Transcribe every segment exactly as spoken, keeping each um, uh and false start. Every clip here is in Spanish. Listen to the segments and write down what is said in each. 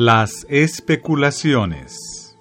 Las especulaciones.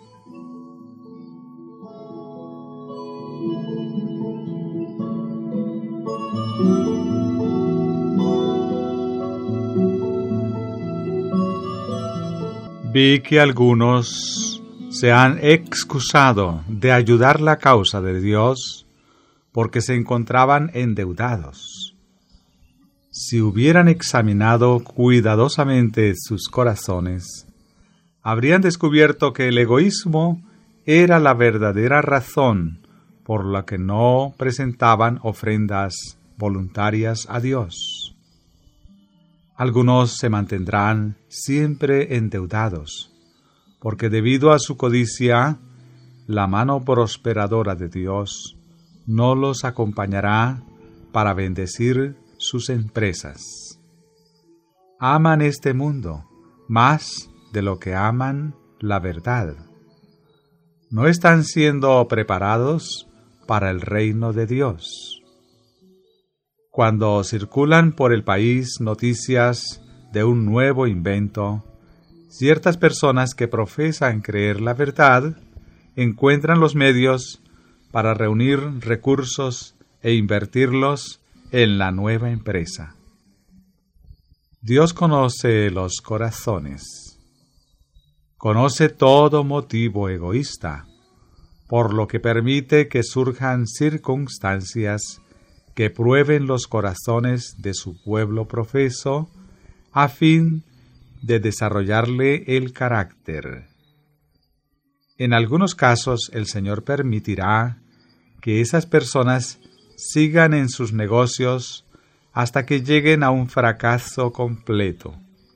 Vi que algunos se han excusado de ayudar la causa de Dios porque se encontraban endeudados. Si hubieran examinado cuidadosamente sus corazones, habrían descubierto que el egoísmo era la verdadera razón por la que no presentaban ofrendas voluntarias a Dios. Algunos se mantendrán siempre endeudados, porque debido a su codicia, la mano prosperadora de Dios no los acompañará para bendecir sus empresas. Aman este mundo más de lo que aman la verdad. No están siendo preparados para el reino de Dios. Cuando circulan por el país noticias de un nuevo invento, ciertas personas que profesan creer la verdad encuentran los medios para reunir recursos e invertirlos en la nueva empresa. Dios conoce los corazones. Conoce todo motivo egoísta, por lo que permite que surjan circunstancias que prueben los corazones de su pueblo profeso a fin de desarrollarle el carácter. En algunos casos el Señor permitirá que esas personas sigan en sus negocios hasta que lleguen a un fracaso completo.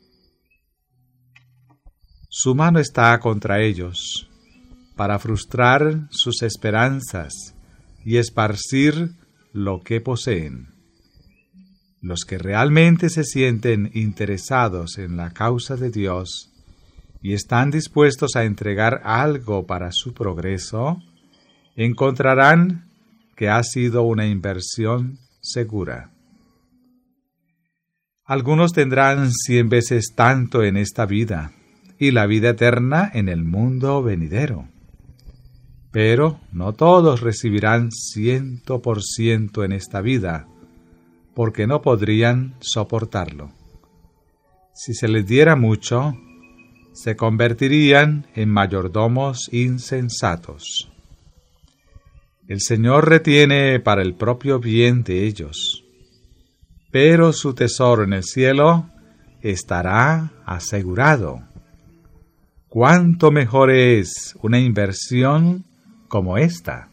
Su mano está contra ellos para frustrar sus esperanzas y esparcir lo que poseen. Los que realmente se sienten interesados en la causa de Dios y están dispuestos a entregar algo para su progreso, encontrarán que ha sido una inversión segura. Algunos tendrán cien veces tanto en esta vida y la vida eterna en el mundo venidero. Pero no todos recibirán ciento por ciento en esta vida, porque no podrían soportarlo. Si se les diera mucho, se convertirían en mayordomos insensatos. El Señor retiene para el propio bien de ellos, pero su tesoro en el cielo estará asegurado. ¿Cuánto mejor es una inversión como esta?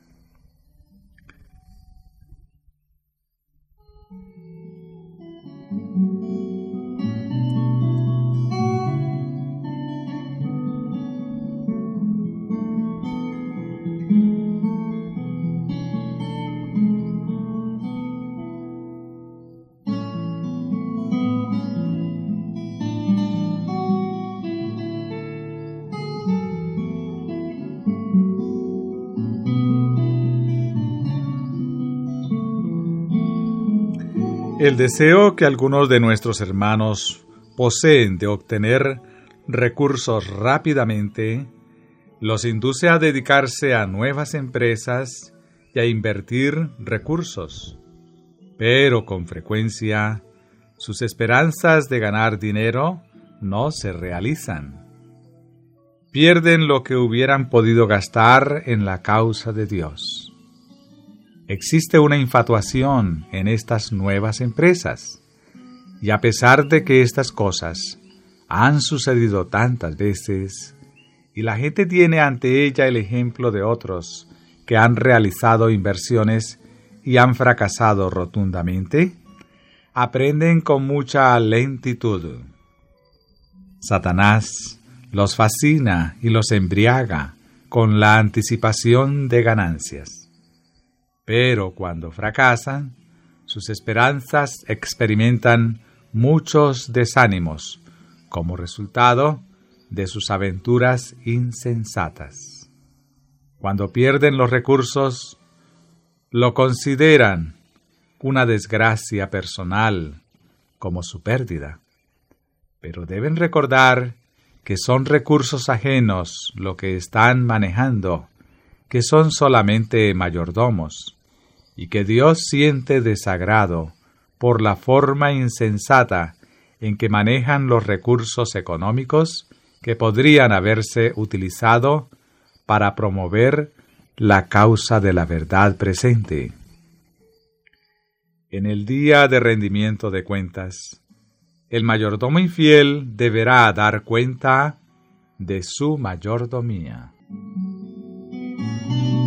El deseo que algunos de nuestros hermanos poseen de obtener recursos rápidamente los induce a dedicarse a nuevas empresas y a invertir recursos. Pero con frecuencia, sus esperanzas de ganar dinero no se realizan. Pierden lo que hubieran podido gastar en la causa de Dios. Existe una infatuación en estas nuevas empresas, y a pesar de que estas cosas han sucedido tantas veces, y la gente tiene ante ella el ejemplo de otros que han realizado inversiones y han fracasado rotundamente, aprenden con mucha lentitud. Satanás los fascina y los embriaga con la anticipación de ganancias. Pero cuando fracasan, sus esperanzas experimentan muchos desánimos como resultado de sus aventuras insensatas. Cuando pierden los recursos, lo consideran una desgracia personal como su pérdida. Pero deben recordar que son recursos ajenos lo que están manejando, que son solamente mayordomos, y que Dios siente desagrado por la forma insensata en que manejan los recursos económicos que podrían haberse utilizado para promover la causa de la verdad presente. En el día de rendimiento de cuentas, el mayordomo infiel deberá dar cuenta de su mayordomía.